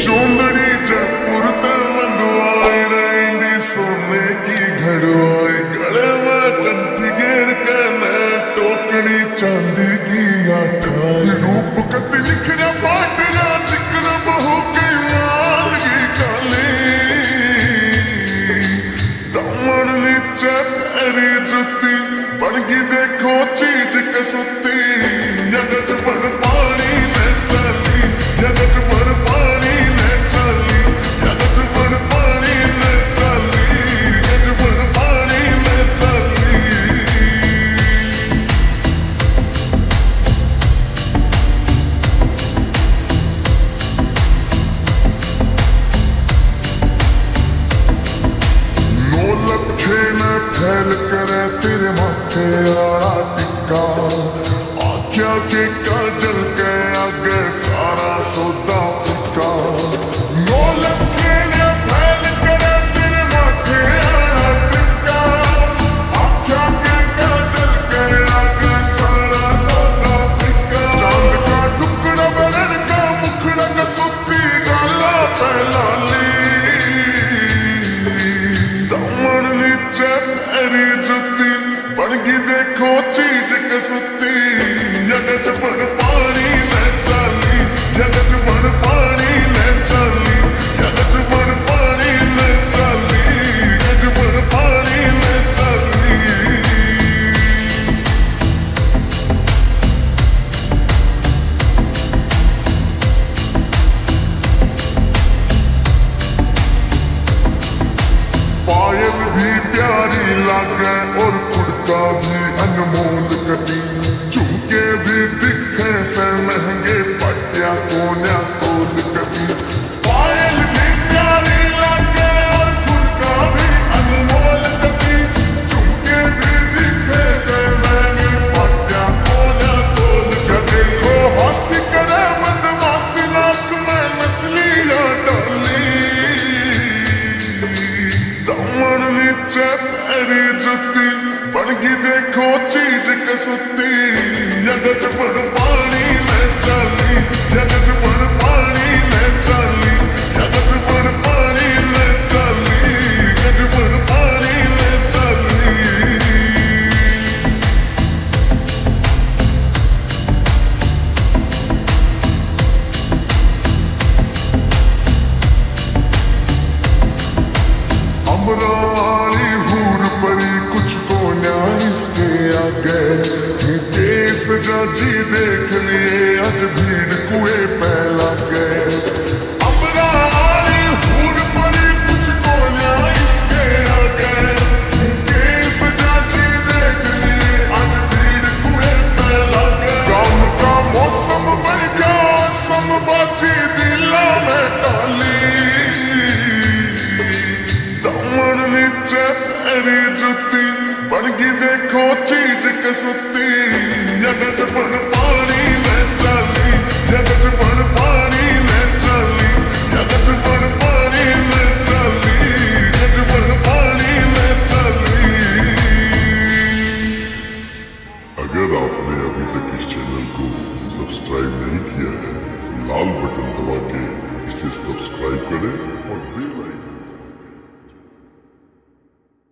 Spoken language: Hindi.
चूंदड़ी जयपुर ते मंगवाई रेंडी सोने की घड़वाई गले में कंठी घेर के मैं टोकरी चांदी की आठाई रूप कति निखरा पाटरा चिकन बहू के माल की काली दमन नीचे पैरी जुती बड़गी देखो चीज कसुती यगज बड़ पानी में चली यगज बड़ पानी में चली यगज बड़ पानी में चली यगज बड़ पानी में चली नौ लखे न फैल करे तेरे माथे आड़ा टिक्का आख्या के काजल के आगे सारा सौदा फिका नौ लखे ने फैल करे तेरे माथे आड़ा टिक्का आख्या के काजल के आगे सारा सौदा फिका चांद का टुकड़ा बरन का मुखड़ा कसुती गाला पहलाली दमन नीचे पैरी जुती बड़गी देखो चीज कसुती यगज बड़ पानी में चली यगज बड़ पानी में चली यगज बड़ पानी में चली यगज बड़ पानी में चली पायल भी प्यारी लागे और कुर्ता भी अनमोल कटी झुमके भी दिखे से महंगे पट्टिया कोन्या तोल कटी पायल भी प्यारी लागे और कुर्ता भी अनमोल कटी झुमके भी दिखे से महंगे पट्टिया कोन्या तोल कटी देखो हंसी करे बदमाशी नाक में नथलिया डाली दमन नीचे पैरी जुती बड़गी देखो चीज कसुती यगज बड़ पानी में चली यगज बड़ पानी में चली यगज बड़ पानी में चली यगज बड़ पानी में चली अमराली हूर परी कुछ को न्याय इसके आगे केस जजी देख लिए अज भीड़ कुए पहला गए अमराली हूर परी कुछ को न्याय इसके आगे केस जजी देख लिए अज भीड़ कुए पहला गए काम का मौसम बन गया समबाजी दिला में डाली दमन नीचे पैरी जुती बड़गी देखो चीज कसुती यगज बड़ पानी में चली यगज बड़ पानी में चली यगज बड़ पानी में चली यगज बड़ पानी में चली अगर आपने अभी तक इस चैनल को सब्सक्राइब नहीं किया है तो लाल बटन दबा के इसे सब्सक्राइब करें और बेल आइकन